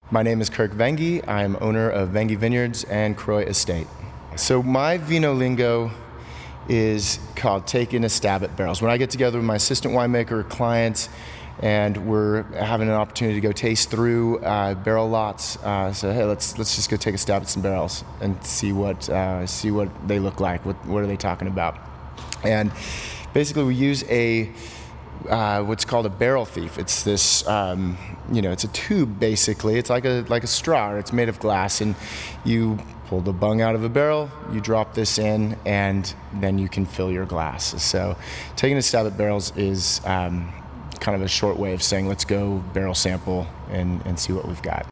My name is Kirk Vengi. I'm owner of Vengi Vineyards and Croix Estate. So my vino lingo is called taking a stab at barrels. When I get together with my assistant winemaker clients and we're having an opportunity to go taste through barrel lots, so hey, let's just go take a stab at some barrels and see what they look like. What are they talking about? And basically, we use what's called a barrel thief. It's this, it's a tube basically. It's like a straw. It's made of glass, and you pull the bung out of a barrel, you drop this in, and then you can fill your glass. So taking a stab at barrels is kind of a short way of saying let's go barrel sample and see what we've got.